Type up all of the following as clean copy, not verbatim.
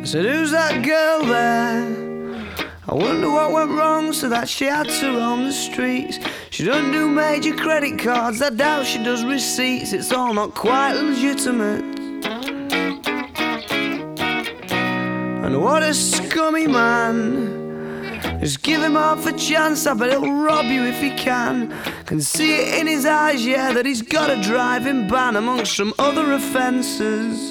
said, who's that girl there? I wonder what went wrong so that she had to roam the streets. She doesn't do major credit cards, I doubt she does receipts. It's all not quite legitimate. And what a scummy man. Just give him half a chance, I bet he'll rob you if he can. Can see it in his eyes, yeah, that he's got a driving ban amongst some other offences.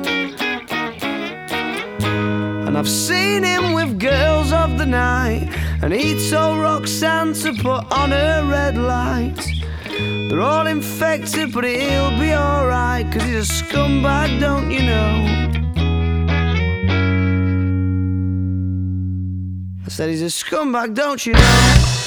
And I've seen him with girls of the night, and he told Roxanne to put on her red light. They're all infected, but he'll be alright, 'cause he's a scumbag, don't you know? I said he's a scumbag, don't you know?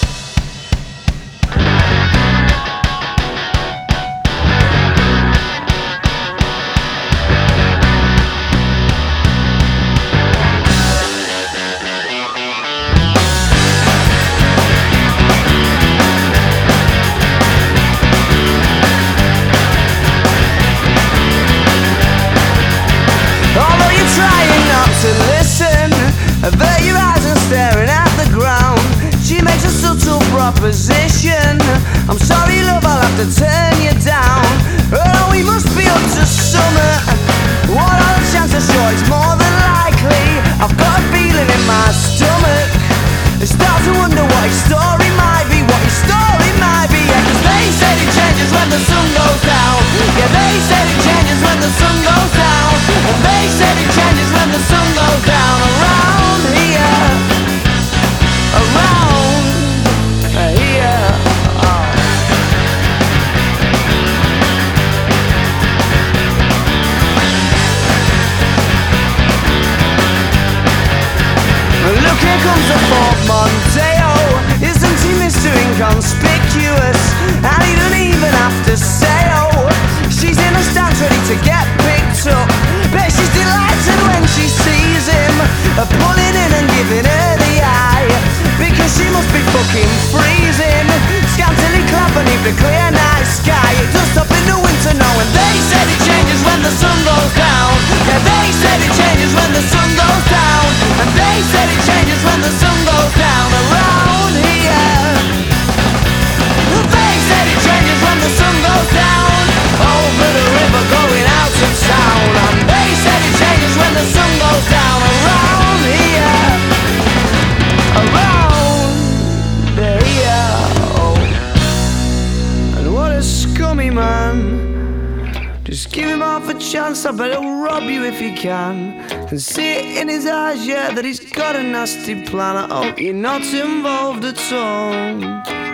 Although you're trying not to listen, avert your eyes and staring at the ground. She makes a subtle proposition. I'm sorry, love, I'll have to turn you down. Oh, we must be up to summer. What are the chances? Sure, it's more than likely. I've got a feeling in my stomach. I start to wonder what his story might be, what his story might be. Yeah, 'cause they said it changes when the sun goes down. Yeah, they said it changes when the sun goes down. And they said it changes when the sun goes down. Around here, around here. Oh. Look, here comes the Fort Mondeo. Isn't he Mr. Inconspicuous? And he don't even have to say oh. She's in the stands ready to get picked up. Bet she's delighted when she sees him, pulling in and giving her the eye, because she must be fucking freezing, scantily clad beneath the clear night sky. It does stop in the winter now, and they said it changes when the sun goes down. Yeah, they said it changes when the sun goes down. And they said it changes when the sun goes down. Around here, they said it changes when the sun goes down. Over the river going out of town. And they said it changes when the sun goes down. Around here, around here. Oh. And what a scummy man. Just give him half a chance, I bet he'll rob you if he can. Can see it in his eyes, yeah, that he's got a nasty plan. I hope you're not involved at all.